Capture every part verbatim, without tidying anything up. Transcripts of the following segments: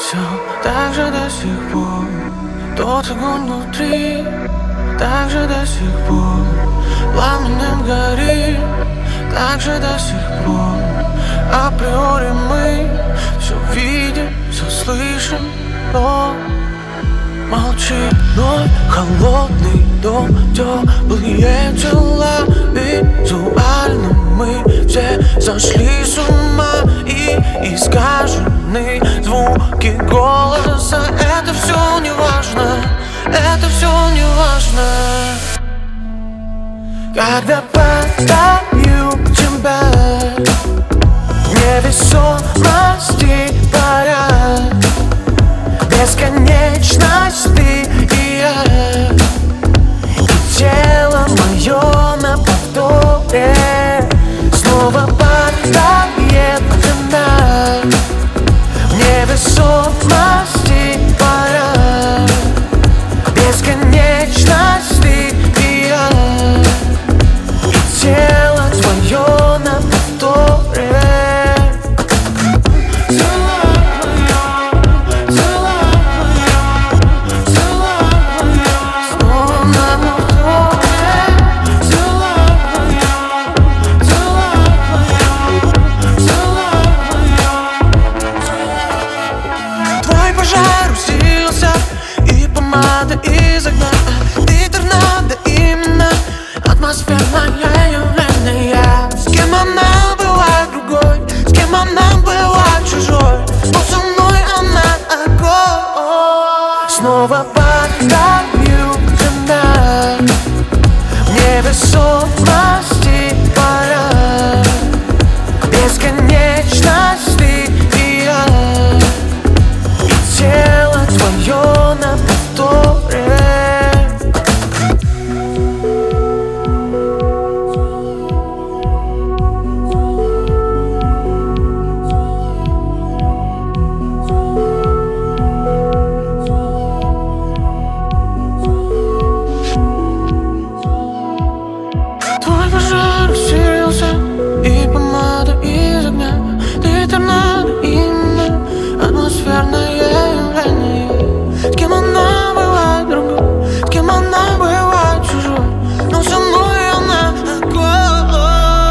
все так же до сих пор. Тот огонь внутри, так же до сих пор. Пламенем горит, так же до сих пор. Априори мы все видим, все слышим, но молчи. Вновь холодный дом, теплые тела. Визуально мы все сошли с ума. И искажены звуки голоса. Это все не важно, это все не важно. Когда постою тебя, невесомости парят, бесконечность ты и я, и тело мое на повторе снова падает на невесомости парят, бесконечность ты и я, и тело твое на повторе. Из огня, ты торнадо именно, атмосферное явление. С кем она была другой, с кем она была чужой, но со мной она огонь. Снова падаю тебя, невесомости парят, бесконечность ты и я, и тело твое на повторе. Твой пожар усилился, и помада из огня. Ты торнадо именно, атмосферное явление. С кем она была другой, с кем она была чужой, но со мной она огонь.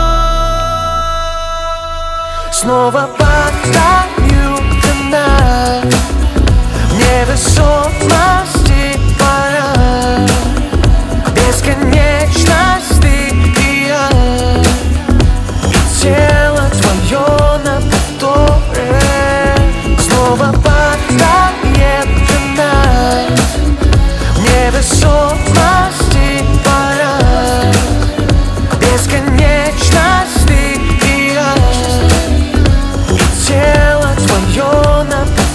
Снова падаю тебя, невесомости парят, бесконечность ты и я, и тело твое на повторе. Снова падает тебя, невесомости парят, бесконечность ты и я, и тело твое на повторе.